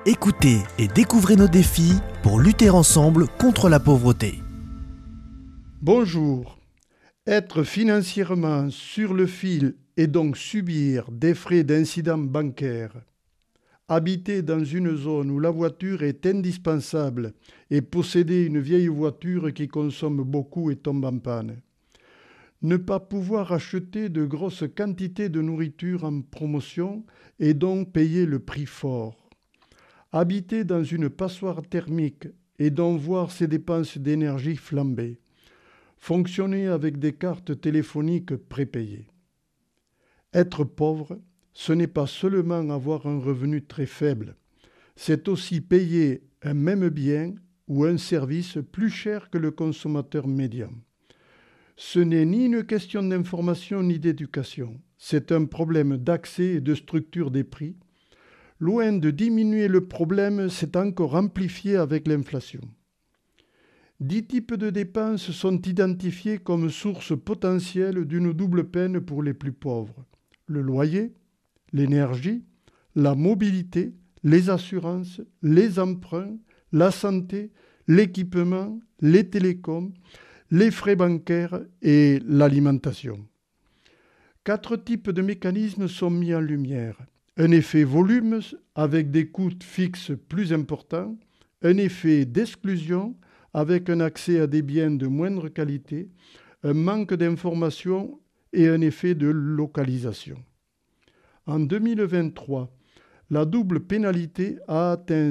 Écoutez et découvrez nos défis pour lutter ensemble contre la pauvreté. Bonjour. Être financièrement sur le fil et donc subir des frais d'incident bancaire. Habiter dans une zone où la voiture est indispensable et posséder une vieille voiture qui consomme beaucoup et tombe en panne. Ne pas pouvoir acheter de grosses quantités de nourriture en promotion et donc payer le prix fort. Habiter dans une passoire thermique et donc voir ses dépenses d'énergie flamber. Fonctionner avec des cartes téléphoniques prépayées. Être pauvre, ce n'est pas seulement avoir un revenu très faible, c'est aussi payer un même bien ou un service plus cher que le consommateur médian. Ce n'est ni une question d'information ni d'éducation, c'est un problème d'accès et de structure des prix. Loin de diminuer le problème, c'est encore amplifié avec l'inflation. 10 types de dépenses sont identifiés comme source potentielle d'une double peine pour les plus pauvres. Le loyer, l'énergie, la mobilité, les assurances, les emprunts, la santé, l'équipement, les télécoms, les frais bancaires et l'alimentation. 4 types de mécanismes sont mis en lumière. Un effet volume avec des coûts fixes plus importants, un effet d'exclusion avec un accès à des biens de moindre qualité, un manque d'information et un effet de localisation. En 2023, la double pénalité a atteint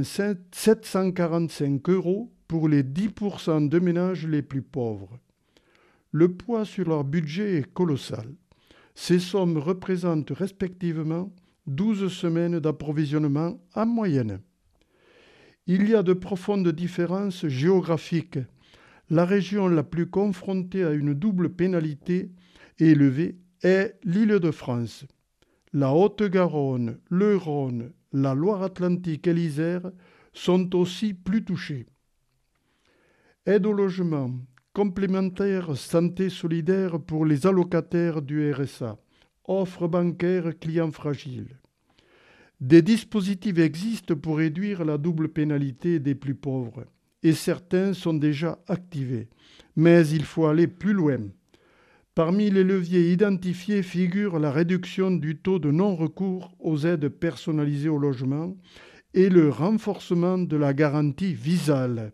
745 € pour les 10% de ménages les plus pauvres. Le poids sur leur budget est colossal. Ces sommes représentent respectivement 12 semaines d'approvisionnement en moyenne. Il y a de profondes différences géographiques. La région la plus confrontée à une double pénalité élevée est l'Île-de-France. La Haute-Garonne, le Rhône, la Loire-Atlantique et l'Isère sont aussi plus touchés. Aide au logement, complémentaire santé solidaire pour les allocataires du RSA, offre bancaire clients fragiles. Des dispositifs existent pour réduire la double pénalité des plus pauvres et certains sont déjà activés, mais il faut aller plus loin. Parmi les leviers identifiés figure la réduction du taux de non-recours aux aides personnalisées au logement et le renforcement de la garantie Visale.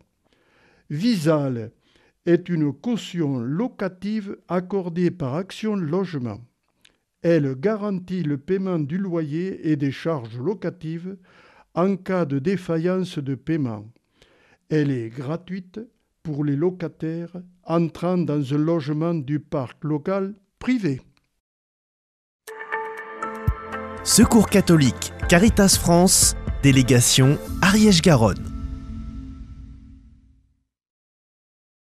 Visale est une caution locative accordée par Action Logement. Elle garantit le paiement du loyer et des charges locatives en cas de défaillance de paiement. Elle est gratuite pour les locataires entrant dans un logement du parc local privé. Secours catholique, Caritas France, délégation Ariège-Garonne.